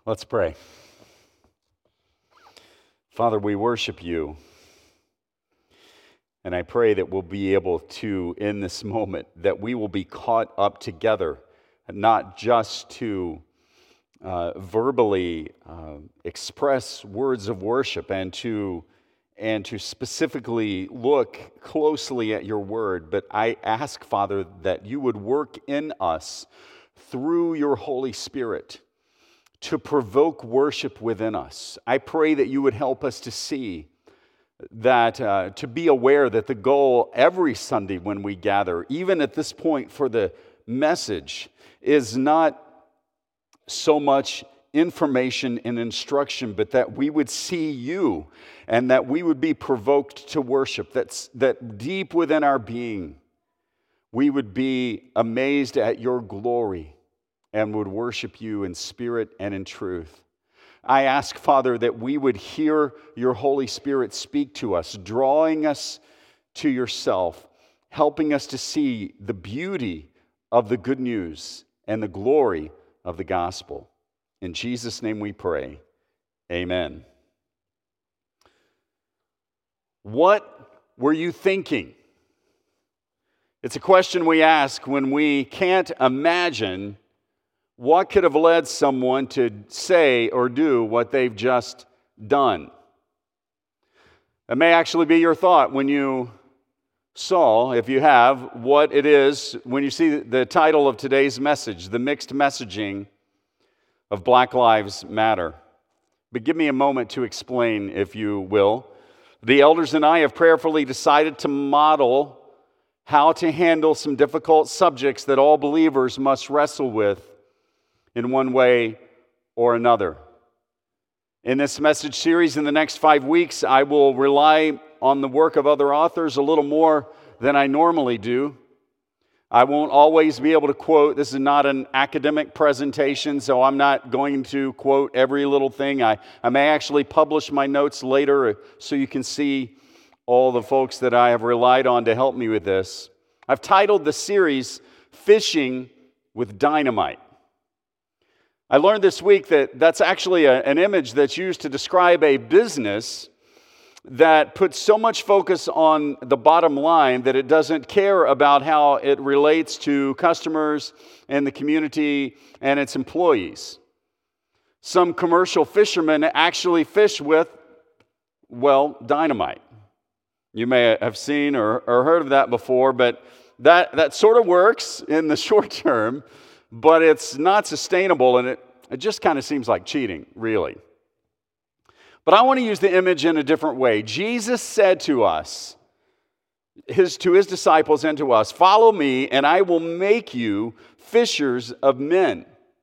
Let's pray. Father, we worship you, and I pray that we'll be able to, in this moment, that we will be caught up together, not just to verbally express words of worship and to specifically look closely at your word, but I ask, Father, that you would work in us through your Holy Spirit to provoke worship within us. I pray that you would help us to see that, to be aware that the goal every Sunday when we gather, even at this point for the message, is not so much information and instruction, but that we would see you and that we would be provoked to worship, that deep within our being, we would be amazed at your glory and would worship you in spirit and in truth. I ask, Father, that we would hear your Holy Spirit speak to us, drawing us to yourself, helping us to see the beauty of the good news and the glory of the gospel. In Jesus' name we pray. Amen. What were you thinking? It's a question we ask when we can't imagine what could have led someone to say or do what they've just done. It may actually be your thought when you saw, if you have, what it is when you see the title of today's message, the mixed messaging of Black Lives Matter. But give me a moment to explain, if you will. The elders and I have prayerfully decided to model how to handle some difficult subjects that all believers must wrestle with in one way or another. In this message series in the next 5 weeks, I will rely on the work of other authors a little more than I normally do. I won't always be able to quote. This is not an academic presentation, so I'm not going to quote every little thing. I may actually publish my notes later so you can see all the folks that I have relied on to help me with this. I've titled the series, Fishing with Dynamite. I learned this week that that's actually an image that's used to describe a business that puts so much focus on the bottom line that it doesn't care about how it relates to customers and the community and its employees. Some commercial fishermen actually fish with, dynamite. You may have seen or heard of that before, but that sort of works in the short term, but it's not sustainable, and it just kind of seems like cheating, really. But I want to use the image in a different way. Jesus said to us, to his disciples and to us, "Follow me, and I will make you fishers of men."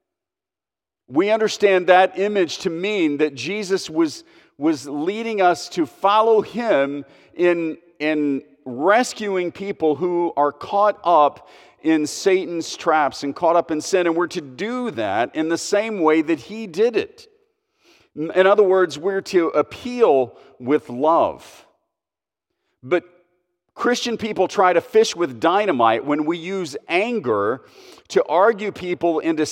We understand that image to mean that Jesus was leading us to follow him in rescuing people who are caught up in Satan's traps and caught up in sin. And we're to do that in the same way that he did it. In other words, we're to appeal with love. But Christian people try to fish with dynamite when we use anger to try to argue people into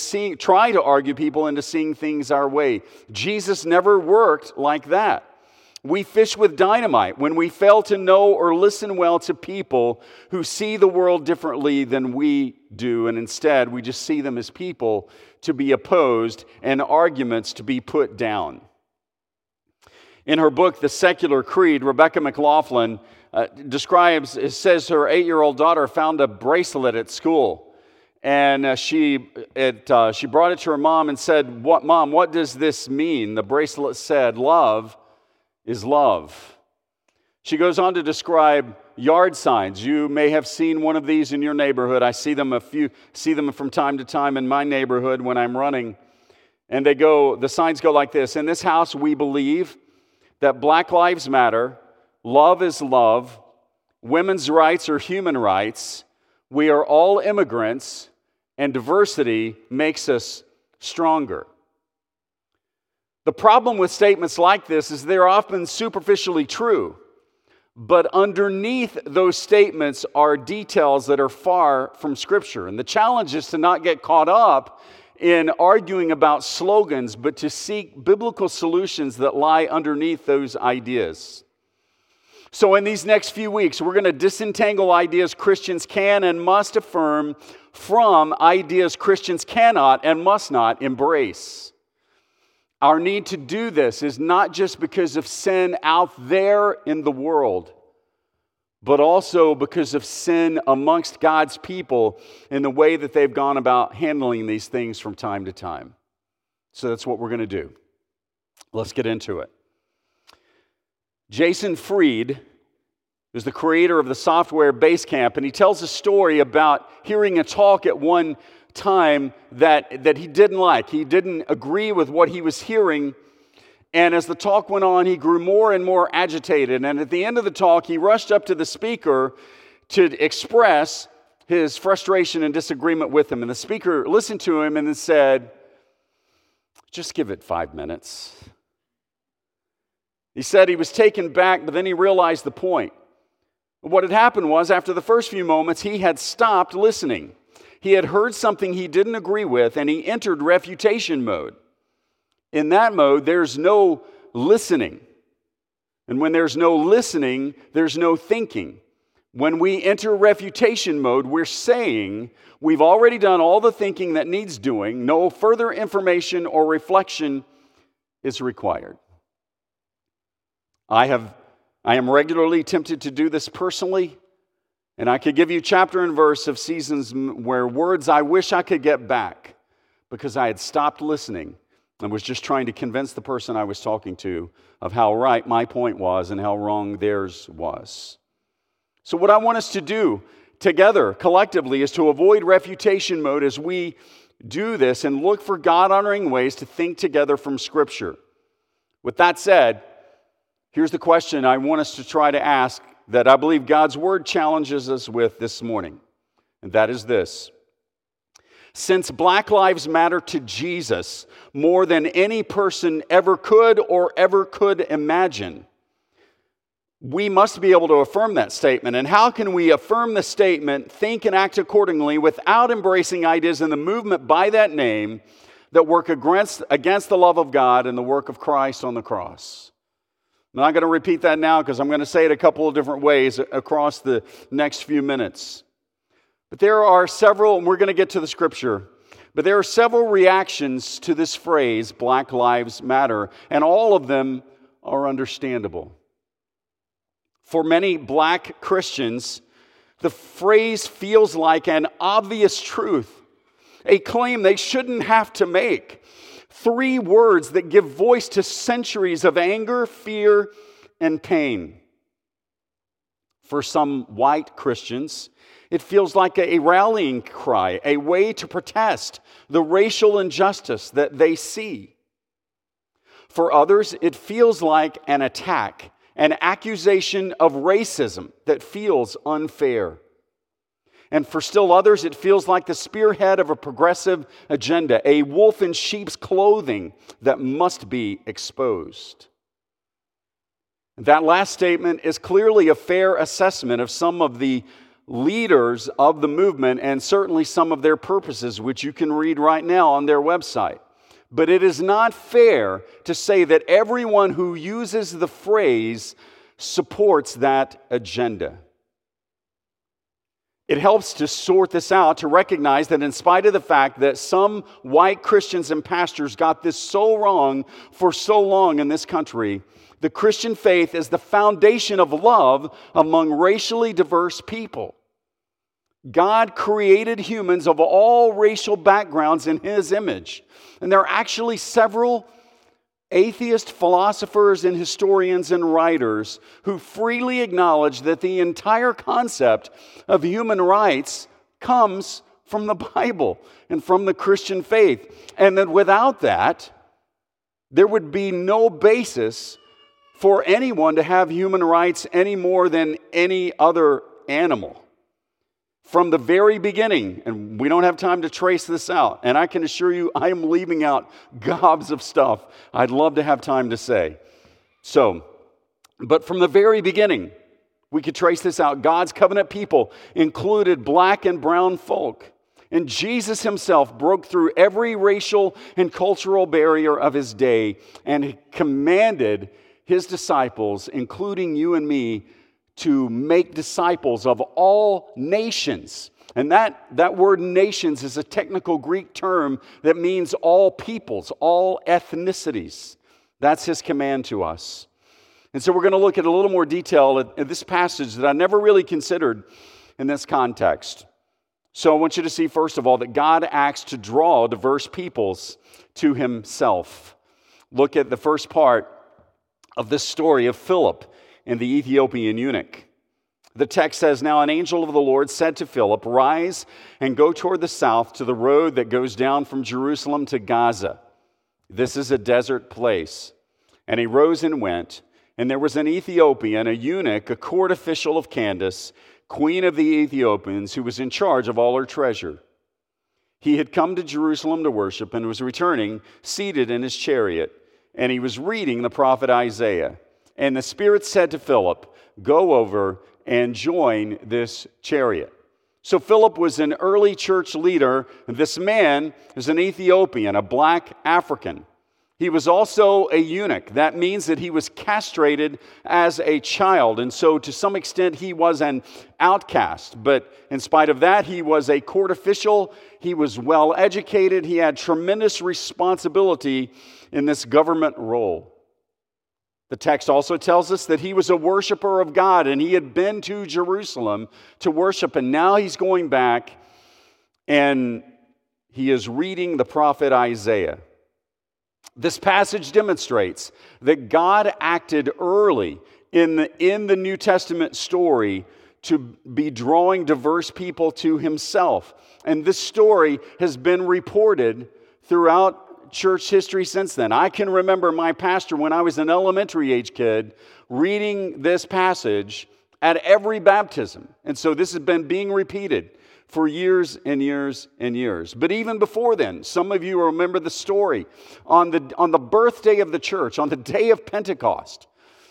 seeing things our way. Jesus never worked like that. We fish with dynamite when we fail to know or listen well to people who see the world differently than we do, and instead we just see them as people to be opposed and arguments to be put down. In her book, The Secular Creed, Rebecca McLaughlin says her 8-year-old daughter found a bracelet at school, and she brought it to her mom and said, "Mom, what does this mean?" The bracelet said, "Love is love." She goes on to describe yard signs. You may have seen one of these in your neighborhood. I see them from time to time in my neighborhood when I'm running. And the signs go like this: "In this house we believe that Black Lives Matter, love is love, women's rights are human rights, we are all immigrants, and diversity makes us stronger." The problem with statements like this is they're often superficially true, but underneath those statements are details that are far from Scripture. And the challenge is to not get caught up in arguing about slogans, but to seek biblical solutions that lie underneath those ideas. So in these next few weeks, we're going to disentangle ideas Christians can and must affirm from ideas Christians cannot and must not embrace. Our need to do this is not just because of sin out there in the world, but also because of sin amongst God's people in the way that they've gone about handling these things from time to time. So that's what we're going to do. Let's get into it. Jason Fried is the creator of the software Basecamp, and he tells a story about hearing a talk at one time that he didn't like. He didn't agree with what he was hearing. And as the talk went on, he grew more and more agitated. And at the end of the talk, he rushed up to the speaker to express his frustration and disagreement with him. And the speaker listened to him and then said, "Just give it 5 minutes." He said he was taken back, but then he realized the point. What had happened was, after the first few moments, he had stopped listening. He had heard something he didn't agree with, and he entered refutation mode. In that mode, there's no listening. And when there's no listening, there's no thinking. When we enter refutation mode, we're saying we've already done all the thinking that needs doing. No further information or reflection is required. I am regularly tempted to do this personally, and I could give you chapter and verse of seasons where words I wish I could get back because I had stopped listening and was just trying to convince the person I was talking to of how right my point was and how wrong theirs was. So what I want us to do together, collectively, is to avoid refutation mode as we do this and look for God-honoring ways to think together from Scripture. With that said, here's the question I want us to try to ask that I believe God's Word challenges us with this morning, and that is this. Since Black Lives Matter to Jesus more than any person ever could or ever could imagine, we must be able to affirm that statement. And how can we affirm the statement, think and act accordingly without embracing ideas in the movement by that name that work against the love of God and the work of Christ on the cross? I'm not going to repeat that now because I'm going to say it a couple of different ways across the next few minutes. But there are several, and we're going to get to the Scripture, but there are several reactions to this phrase, Black Lives Matter, and all of them are understandable. For many black Christians, the phrase feels like an obvious truth, a claim they shouldn't have to make. 3 words that give voice to centuries of anger, fear, and pain. For some white Christians, it feels like a rallying cry, a way to protest the racial injustice that they see. For others, it feels like an attack, an accusation of racism that feels unfair. And for still others, it feels like the spearhead of a progressive agenda, a wolf in sheep's clothing that must be exposed. That last statement is clearly a fair assessment of some of the leaders of the movement and certainly some of their purposes, which you can read right now on their website. But it is not fair to say that everyone who uses the phrase supports that agenda. It helps to sort this out, to recognize that in spite of the fact that some white Christians and pastors got this so wrong for so long in this country, the Christian faith is the foundation of love among racially diverse people. God created humans of all racial backgrounds in His image. And there are actually several atheist philosophers and historians and writers who freely acknowledge that the entire concept of human rights comes from the Bible and from the Christian faith. And that without that, there would be no basis for anyone to have human rights any more than any other animal. From the very beginning, and we don't have time to trace this out, and I can assure you I am leaving out gobs of stuff I'd love to have time to say. But from the very beginning, we could trace this out. God's covenant people included black and brown folk. And Jesus himself broke through every racial and cultural barrier of his day and commanded his disciples, including you and me, to make disciples of all nations. And that word nations is a technical Greek term that means all peoples, all ethnicities. That's his command to us. And so we're going to look at a little more detail at this passage that I never really considered in this context. So I want you to see, first of all, that God acts to draw diverse peoples to himself. Look at the first part of this story of Philip and the Ethiopian eunuch. The text says, "Now an angel of the Lord said to Philip, 'Rise and go toward the south to the road that goes down from Jerusalem to Gaza. This is a desert place.' And he rose and went. And there was an Ethiopian, a eunuch, a court official of Candace, queen of the Ethiopians, who was in charge of all her treasure. He had come to Jerusalem to worship and was returning, seated in his chariot. And he was reading the prophet Isaiah. And the Spirit said to Philip, 'Go over and join this chariot.'" So Philip was an early church leader. This man is an Ethiopian, a black African. He was also a eunuch. That means that he was castrated as a child. And so to some extent he was an outcast. But in spite of that, he was a court official. He was well educated. He had tremendous responsibility in this government role. The text also tells us that he was a worshiper of God, and he had been to Jerusalem to worship, and now he's going back and he is reading the prophet Isaiah. This passage demonstrates that God acted early in the New Testament story to be drawing diverse people to himself. And this story has been reported throughout church history since then. I can remember my pastor, when I was an elementary age kid, reading this passage at every baptism. And so this has been being repeated for years and years and years. But even before then, some of you remember the story on the birthday of the church, on the day of Pentecost.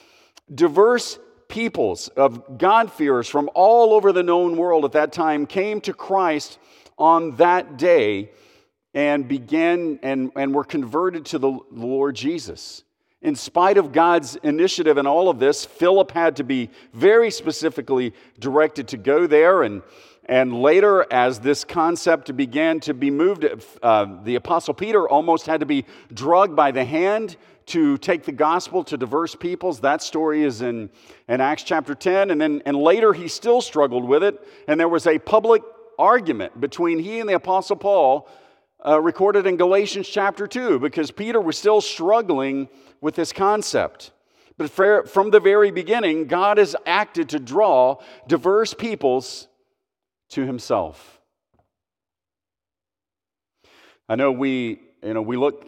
Diverse peoples of God-fearers from all over the known world at that time came to Christ on that day and began and were converted to the Lord Jesus. In spite of God's initiative in all of this, Philip had to be very specifically directed to go there. And later, as this concept began to be moved, the Apostle Peter almost had to be drugged by the hand to take the gospel to diverse peoples. That story is in Acts chapter 10. And later, he still struggled with it. And there was a public argument between he and the Apostle Paul, recorded in Galatians chapter 2, because Peter was still struggling with this concept. But from the very beginning, God has acted to draw diverse peoples to himself. I know we look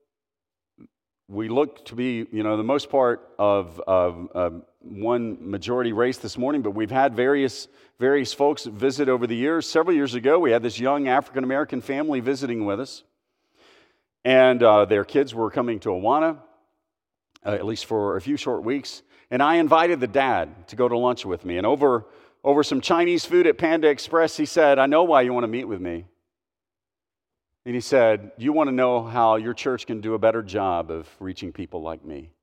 to be, the most part of one majority race this morning, but we've had various folks visit over the years. Several years ago, we had this young African-American family visiting with us, and their kids were coming to Awana, at least for a few short weeks, and I invited the dad to go to lunch with me, and over some Chinese food at Panda Express, he said, "I know why you want to meet with me." And he said, "You want to know how your church can do a better job of reaching people like me."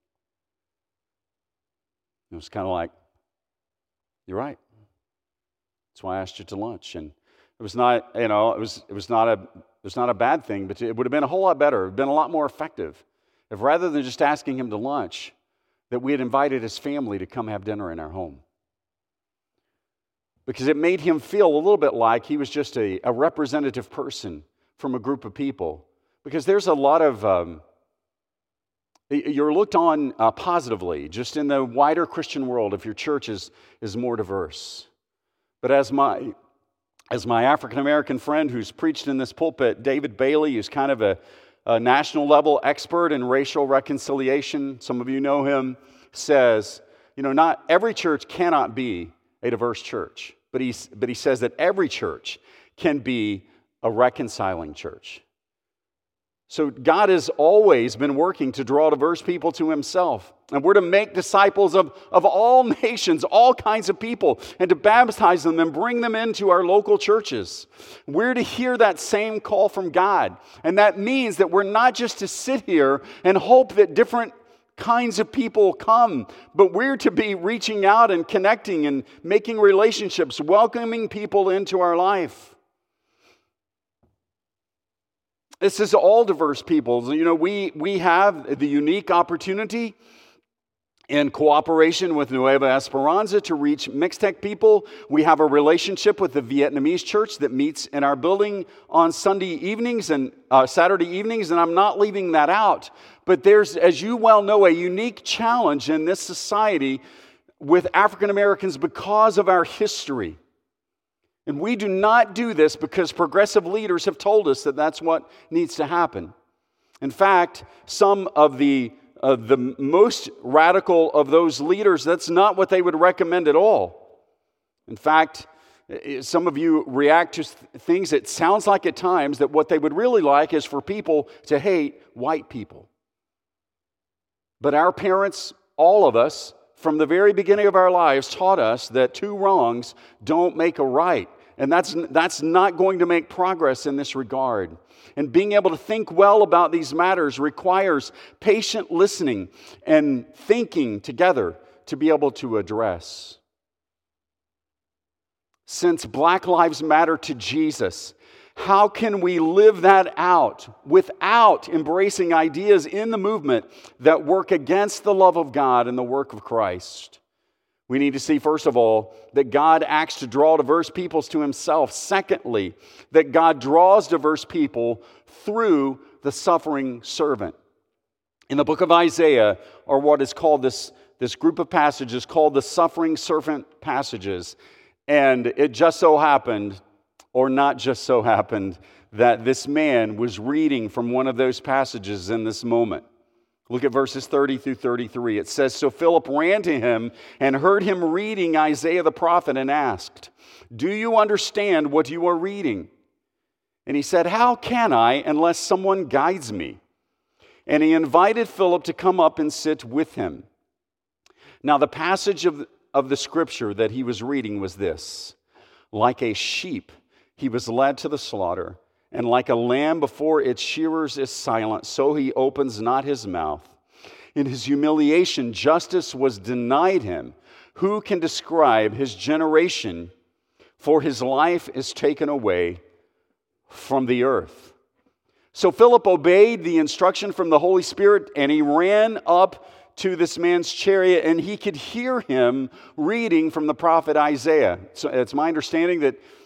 It was kind of like, "You're right. That's why I asked you to lunch." And it was not, it was not a bad thing, but it would have been a whole lot better. It would have been a lot more effective if, rather than just asking him to lunch, that we had invited his family to come have dinner in our home. Because it made him feel a little bit like he was just a representative person from a group of people. Because there's a lot of, you're looked on positively, just in the wider Christian world, if your church is more diverse. But as my African-American friend who's preached in this pulpit, David Bailey, who's kind of a national level expert in racial reconciliation, some of you know him, says, not every church cannot be a diverse church. But he says that every church can be a reconciling church. So God has always been working to draw diverse people to himself. And we're to make disciples of all nations, all kinds of people, and to baptize them and bring them into our local churches. We're to hear that same call from God. And that means that we're not just to sit here and hope that different kinds of people come, but we're to be reaching out and connecting and making relationships, welcoming people into our life. This is all diverse peoples. You know, we have the unique opportunity in cooperation with Nueva Esperanza to reach Mixtec people. We have a relationship with the Vietnamese church that meets in our building on Sunday evenings and Saturday evenings, and I'm not leaving that out. But there's, as you well know, a unique challenge in this society with African Americans because of our history. And we do not do this because progressive leaders have told us that that's what needs to happen. In fact, some of the most radical of those leaders, that's not what they would recommend at all. In fact, some of you react to things, it sounds like at times that what they would really like is for people to hate white people. But our parents, all of us, from the very beginning of our lives, taught us that two wrongs don't make a right. And that's not going to make progress in this regard. And being able to think well about these matters requires patient listening and thinking together to be able to address. Since Black Lives Matter to Jesus, how can we live that out without embracing ideas in the movement that work against the love of God and the work of Christ? We need to see, first of all, that God acts to draw diverse peoples to himself. Secondly, that God draws diverse people through the suffering servant. In the book of Isaiah, or what is called this group of passages called the suffering servant passages. And it just so happened, or not just so happened, that this man was reading from one of those passages in this moment. Look at verses 30 through 33. It says, "So Philip ran to him and heard him reading Isaiah the prophet and asked, 'Do you understand what you are reading?' And he said, 'How can I unless someone guides me?' And he invited Philip to come up and sit with him." Now the passage of the scripture that he was reading was this: "Like a sheep he was led to the slaughter, and like a lamb before its shearers is silent, so he opens not his mouth. In his humiliation, justice was denied him. Who can describe his generation? For his life is taken away from the earth." So Philip obeyed the instruction from the Holy Spirit, and he ran up to this man's chariot, and he could hear him reading from the prophet Isaiah. So it's my understanding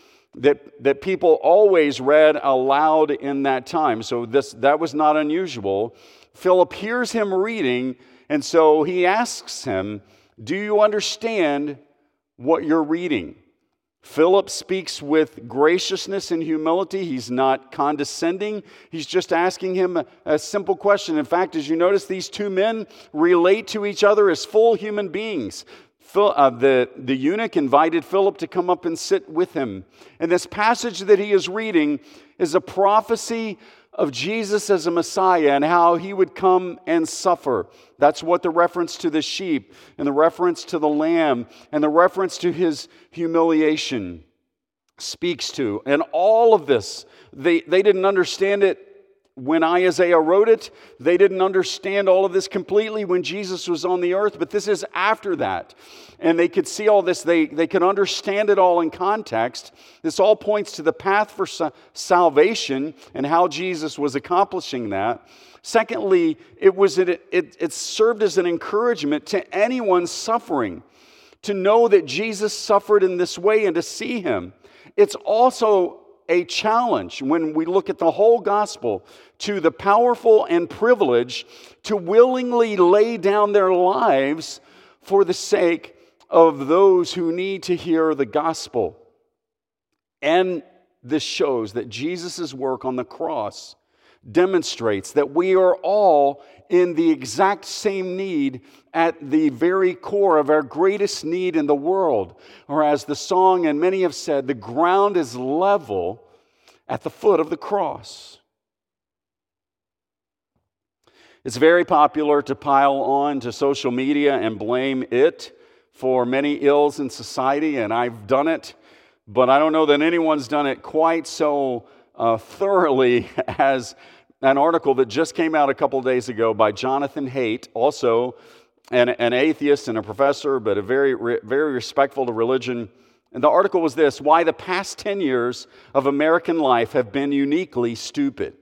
that people always read aloud in that time. So that was not unusual. Philip hears him reading, and so he asks him, "Do you understand what you're reading?" Philip speaks with graciousness and humility. He's not condescending. He's just asking him a simple question. In fact, as you notice, these two men relate to each other as full human beings. The eunuch invited Philip to come up and sit with him. And this passage that he is reading is a prophecy of Jesus as a Messiah and how he would come and suffer. That's what the reference to the sheep and the reference to the lamb and the reference to his humiliation speaks to. And all of this, they didn't understand it when Isaiah wrote it. They didn't understand all of this completely when Jesus was on the earth, but this is after that. And they could see all this. They could understand it all in context. This all points to the path for salvation and how Jesus was accomplishing that. Secondly, it served as an encouragement to anyone suffering to know that Jesus suffered in this way and to see him. It's also a challenge when we look at the whole gospel to the powerful and privileged to willingly lay down their lives for the sake of those who need to hear the gospel. And this shows that Jesus' work on the cross demonstrates that we are all in the exact same need at the very core of our greatest need in the world. Or as the song and many have said, the ground is level at the foot of the cross. It's very popular to pile on to social media and blame it for many ills in society, and I've done it, but I don't know that anyone's done it quite so thoroughly as an article that just came out a couple days ago by Jonathan Haidt, also an atheist and a professor, but a very respectful to religion. And the article was this: why the past 10 years of American life have been uniquely stupid.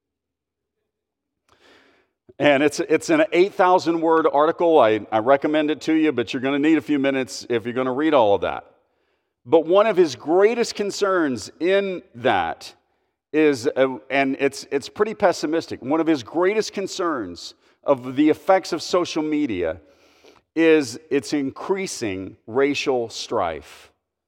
And it's an 8,000-word article. I recommend it to you, but you're going to need a few minutes if you're going to read all of that. But one of his greatest concerns in that is, and it's pretty pessimistic, one of his greatest concerns of the effects of social media is its increasing racial strife.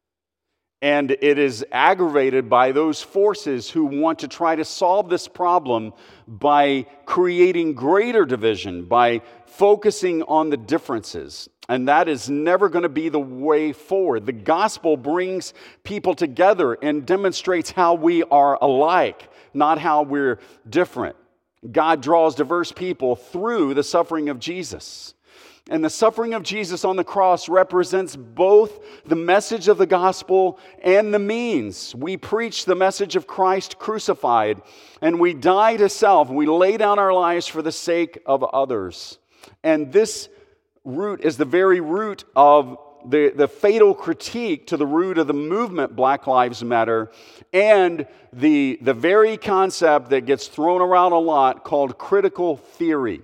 And it is aggravated by those forces who want to try to solve this problem by creating greater division, by focusing on the differences. And that is never going to be the way forward. The gospel brings people together and demonstrates how we are alike, not how we're different. God draws diverse people through the suffering of Jesus. And the suffering of Jesus on the cross represents both the message of the gospel and the means. We preach the message of Christ crucified, and we die to self. We lay down our lives for the sake of others. And this root is the very root of the fatal critique to the root of the movement Black Lives Matter, and the very concept that gets thrown around a lot called critical theory.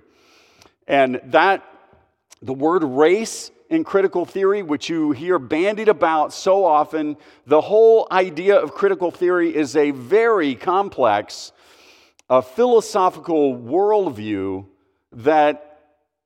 And that the word race in critical theory, which you hear bandied about so often, the whole idea of critical theory is a very complex philosophical worldview that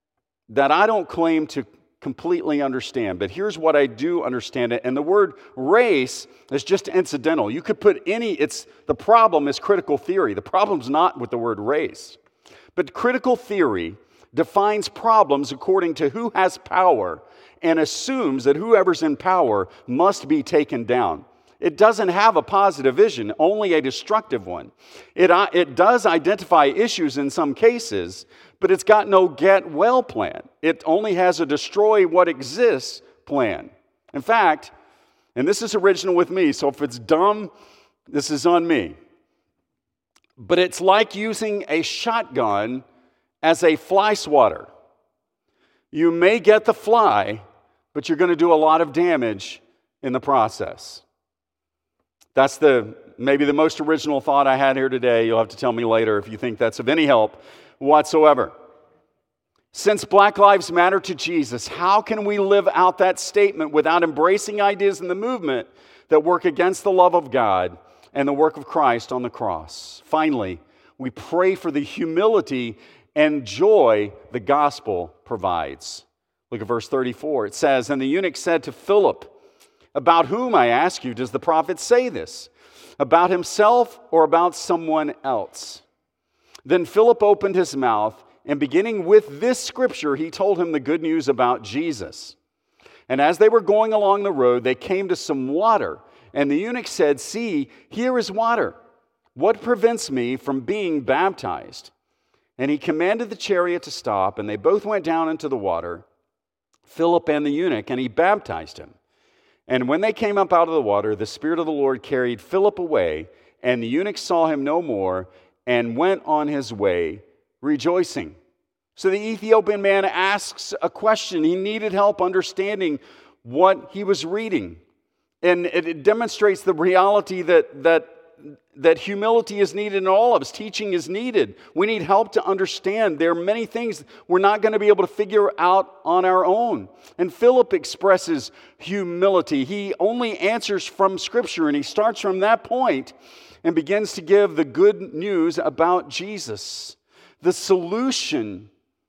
I don't claim to completely understand. But here's what I do understand it. And the word race is just incidental. You could put the problem is critical theory. The problem's not with the word race. But critical theory defines problems according to who has power and assumes that whoever's in power must be taken down. It doesn't have a positive vision, only a destructive one. It does identify issues in some cases, but it's got no get well plan. It only has a destroy what exists plan. In fact, and this is original with me, so if it's dumb, this is on me. But it's like using a shotgun as a fly swatter. You may get the fly, but you're going to do a lot of damage in the process. That's maybe the most original thought I had here today. You'll have to tell me later if you think that's of any help whatsoever. Since Black Lives Matter to Jesus, how can we live out that statement without embracing ideas in the movement that work against the love of God and the work of Christ on the cross? Finally, we pray for the humility and joy the gospel provides. Look at verse 34. It says, "And the eunuch said to Philip, 'About whom, I ask you, does the prophet say this? About himself or about someone else?' Then Philip opened his mouth, and beginning with this scripture, he told him the good news about Jesus. And as they were going along the road, they came to some water. And the eunuch said, 'See, here is water. What prevents me from being baptized?' And he commanded the chariot to stop, and they both went down into the water, Philip and the eunuch, and he baptized him. And when they came up out of the water, the Spirit of the Lord carried Philip away, and the eunuch saw him no more, and went on his way, rejoicing." So the Ethiopian man asks a question. He needed help understanding what he was reading. And it demonstrates the reality that humility is needed in all of us. Teaching is needed. We need help to understand. There are many things we're not going to be able to figure out on our own. And Philip expresses humility. He only answers from Scripture, and he starts from that point and begins to give the good news about Jesus. The solution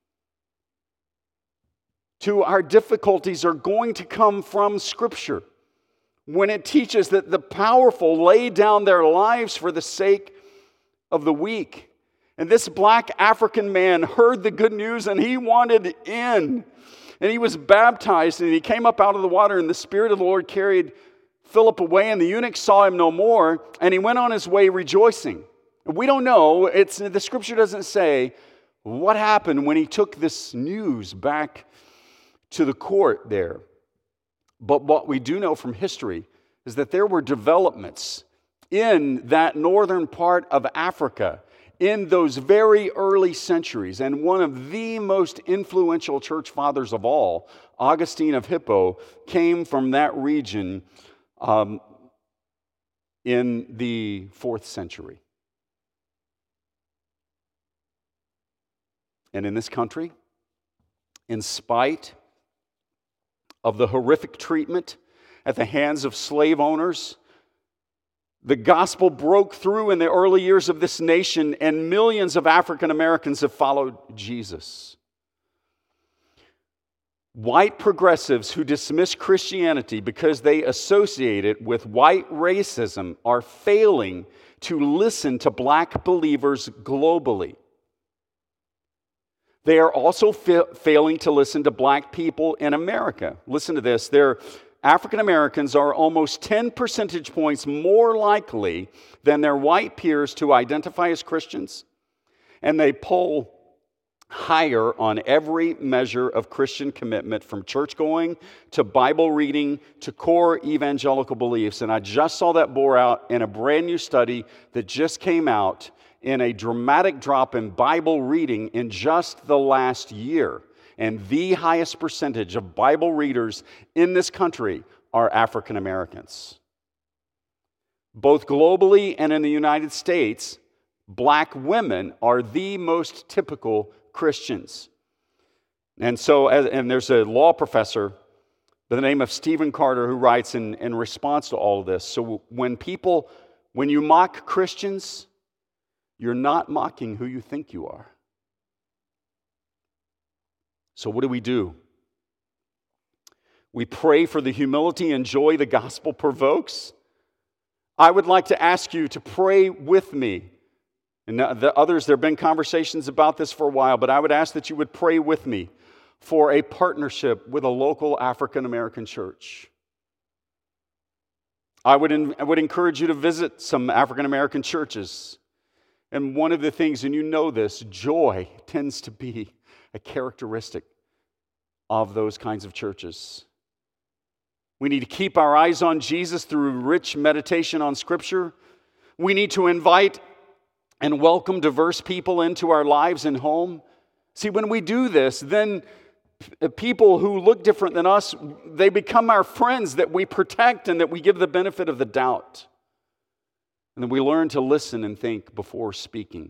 to our difficulties are going to come from Scripture. When it teaches that the powerful lay down their lives for the sake of the weak. And this black African man heard the good news and he wanted in. And he was baptized and he came up out of the water, and the Spirit of the Lord carried Philip away, and the eunuch saw him no more, and he went on his way rejoicing. We don't know, the Scripture doesn't say What happened when he took this news back to the court there? But what we do know from history is that there were developments in that northern part of Africa in those very early centuries. And one of the most influential church fathers of all, Augustine of Hippo, came from that region in the 4th century. And in this country, in spite of the horrific treatment at the hands of slave owners, the gospel broke through in the early years of this nation, and millions of African Americans have followed Jesus. White progressives who dismiss Christianity because they associate it with white racism are failing to listen to black believers globally. They are also failing to listen to black people in America. Listen to this. African Americans are almost 10 percentage points more likely than their white peers to identify as Christians, and they poll higher on every measure of Christian commitment, from church going to Bible reading to core evangelical beliefs. And I just saw that bore out in a brand new study that just came out, in a dramatic drop in Bible reading in just the last year. And the highest percentage of Bible readers in this country are African Americans. Both globally and in the United States, black women are the most typical Christians. And so, and there's a law professor by the name of Stephen Carter who writes in response to all of this. So when you mock Christians, you're not mocking who you think you are. So what do? We pray for the humility and joy the gospel provokes. I would like to ask you to pray with me. And the others, there have been conversations about this for a while, but I would ask that you would pray with me for a partnership with a local African American church. I would encourage you to visit some African American churches. And one of the things, and you know this, joy tends to be a characteristic of those kinds of churches. We need to keep our eyes on Jesus through rich meditation on Scripture. We need to invite and welcome diverse people into our lives and home. See, when we do this, then people who look different than us, they become our friends that we protect and that we give the benefit of the doubt. And then we learn to listen and think before speaking.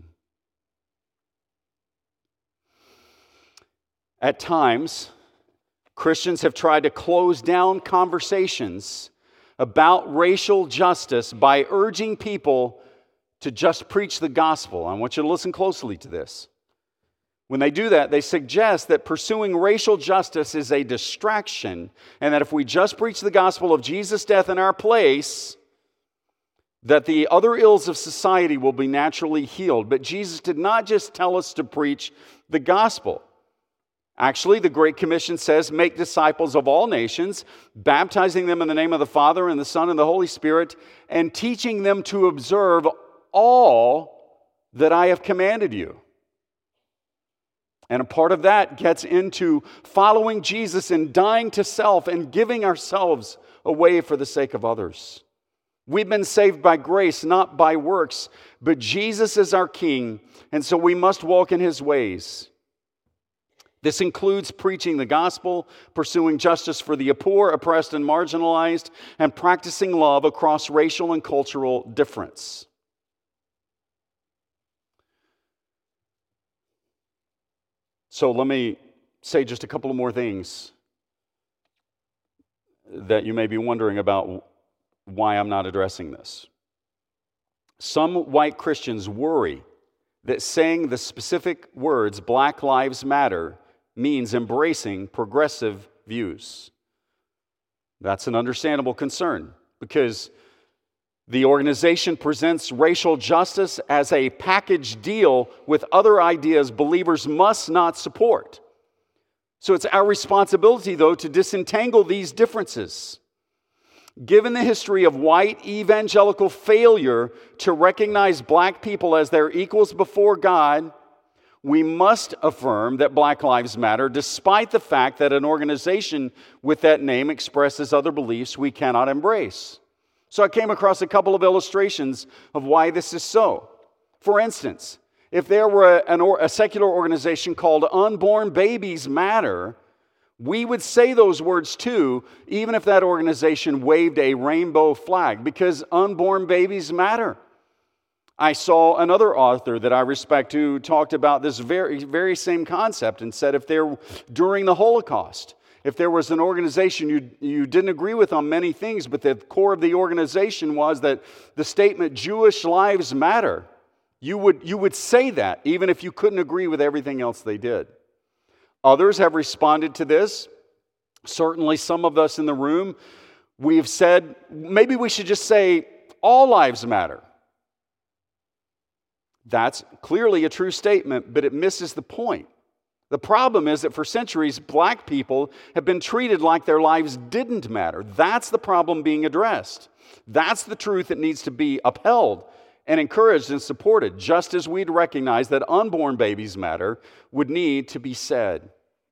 At times, Christians have tried to close down conversations about racial justice by urging people to just preach the gospel. I want you to listen closely to this. When they do that, they suggest that pursuing racial justice is a distraction, and that if we just preach the gospel of Jesus' death in our place, that the other ills of society will be naturally healed. But Jesus did not just tell us to preach the gospel. Actually, the Great Commission says, make disciples of all nations, baptizing them in the name of the Father and the Son and the Holy Spirit, and teaching them to observe all that I have commanded you. And a part of that gets into following Jesus and dying to self and giving ourselves away for the sake of others. We've been saved by grace, not by works, but Jesus is our King, and so we must walk in His ways. This includes preaching the gospel, pursuing justice for the poor, oppressed, and marginalized, and practicing love across racial and cultural difference. So let me say just a couple of more things that you may be wondering about why I'm not addressing this. Some white Christians worry that saying the specific words, Black Lives Matter, means embracing progressive views. That's an understandable concern because the organization presents racial justice as a package deal with other ideas believers must not support. So it's our responsibility, though, to disentangle these differences. Given the history of white evangelical failure to recognize black people as their equals before God, we must affirm that Black Lives Matter, despite the fact that an organization with that name expresses other beliefs we cannot embrace. So I came across a couple of illustrations of why this is so. For instance, if there were a secular organization called Unborn Babies Matter, we would say those words too, even if that organization waved a rainbow flag, because unborn babies matter. I saw another author that I respect who talked about this very same concept and said during the Holocaust, if there was an organization you didn't agree with on many things, but the core of the organization was that the statement Jewish lives matter, you would say that even if you couldn't agree with everything else they did. Others have responded to this. Certainly some of us in the room, we've said, maybe we should just say all lives matter. That's clearly a true statement, but it misses the point. The problem is that for centuries, Black people have been treated like their lives didn't matter. That's the problem being addressed. That's the truth that needs to be upheld and encouraged and supported, just as we'd recognize that unborn babies matter would need to be said.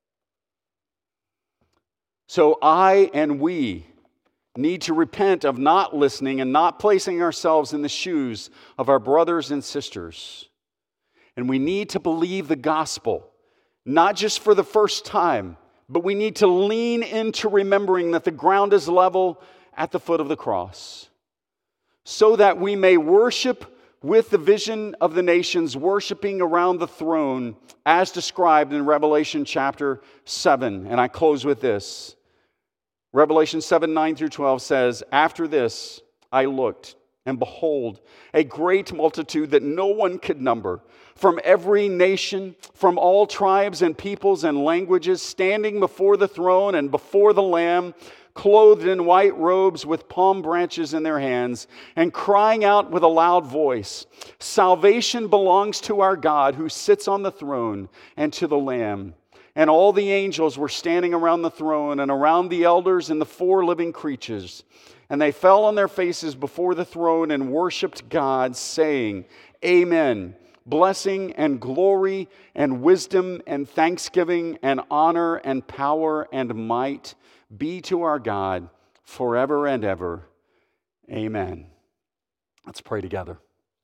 So I and we need to repent of not listening and not placing ourselves in the shoes of our brothers and sisters. And we need to believe the gospel, not just for the first time, but we need to lean into remembering that the ground is level at the foot of the cross, so that we may worship with the vision of the nations worshiping around the throne as described in Revelation chapter 7. And I close with this. Revelation 7, 9 through 12 says, "After this I looked, and behold, a great multitude that no one could number, from every nation, from all tribes and peoples and languages, standing before the throne and before the Lamb, clothed in white robes with palm branches in their hands, and crying out with a loud voice, 'Salvation belongs to our God who sits on the throne and to the Lamb.' And all the angels were standing around the throne and around the elders and the four living creatures. And they fell on their faces before the throne and worshiped God, saying, 'Amen. Blessing and glory and wisdom and thanksgiving and honor and power and might be to our God forever and ever. Amen.'" Let's pray together.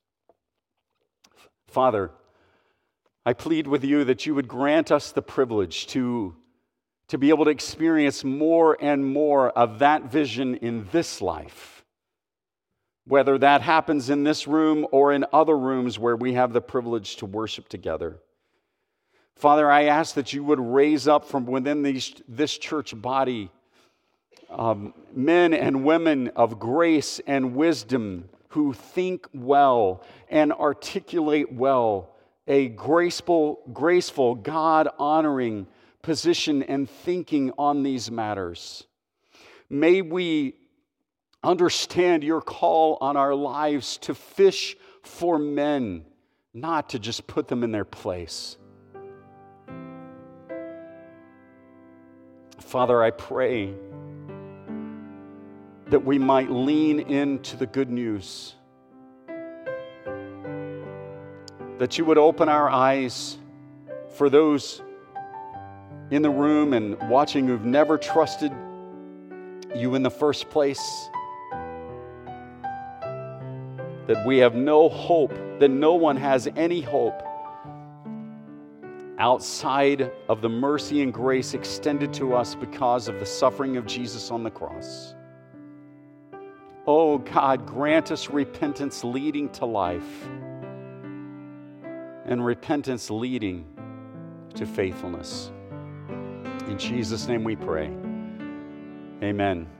Father, I plead with you that you would grant us the privilege to be able to experience more and more of that vision in this life, whether that happens in this room or in other rooms where we have the privilege to worship together. Father, I ask that you would raise up from within this church body men and women of grace and wisdom who think well and articulate well a graceful, God-honoring position and thinking on these matters. May we understand your call on our lives to fish for men, not to just put them in their place. Father, I pray that we might lean into the good news, that you would open our eyes for those in the room and watching who've never trusted you in the first place, that we have no hope, that no one has any hope outside of the mercy and grace extended to us because of the suffering of Jesus on the cross. Oh God, grant us repentance leading to life, and repentance leading to faithfulness. In Jesus' name we pray. Amen.